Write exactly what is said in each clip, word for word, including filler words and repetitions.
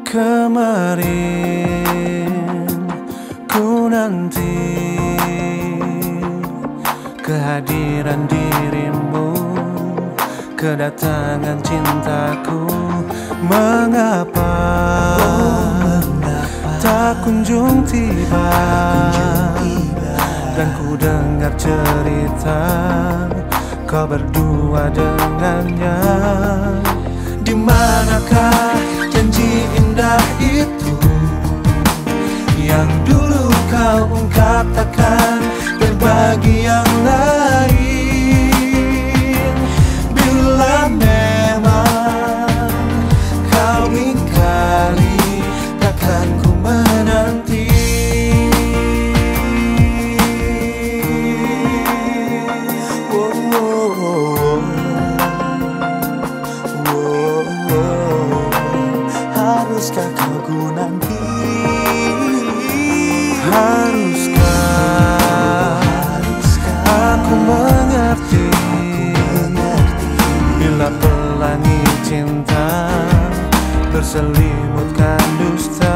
Kemarin ku nanti kehadiran dirimu, kedatangan cintaku. Mengapa, oh, mengapa tak kunjung tiba, dan ku dengar cerita kau berdua dengannya. Di manakah janji indah itu yang dulu kau ungkap takkan berbagi yang lain? Bila memang kau ingkari, takkan ku menanti. Oh, oh, oh. Oh, oh. Haruskah kau ku nanti? Haruskah, haruskah aku mengerti, bila pelangi cinta berselimutkan dusta.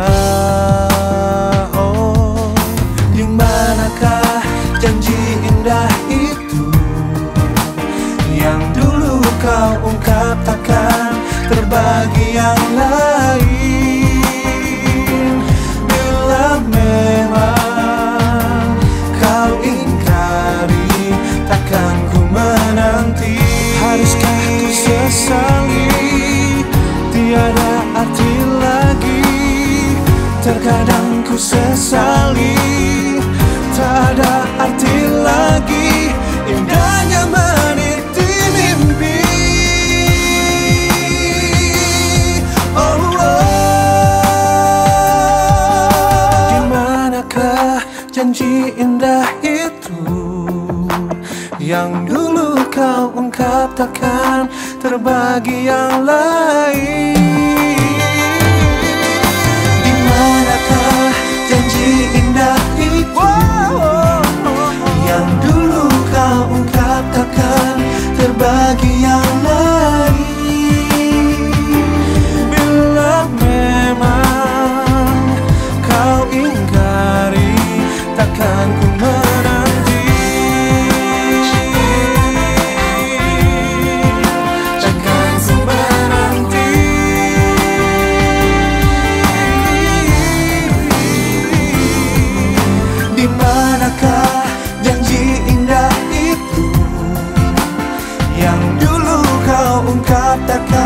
Oh, di manakah janji indah itu yang dulu kau ungkap takkan terbagi yang lain? Bila memang kau ingkari, takkan ku menanti. Haruskah ku sesali, tiada arti lagi. Terkadang ku sesali, tak ada arti lagi. Indahnya meniti mimpi. Oh, oh. Di manakah janji indah itu yang dulu kau ungkap takkan terbagi yang lain? Di manakah janji indah itu yang dulu kau ungkap takkan terbagi yang lain? Bila memang kau ingkari, takkan ku menanti. Takkan ku menanti. Di manakah janji indah itu yang dulu kau ungkap takkan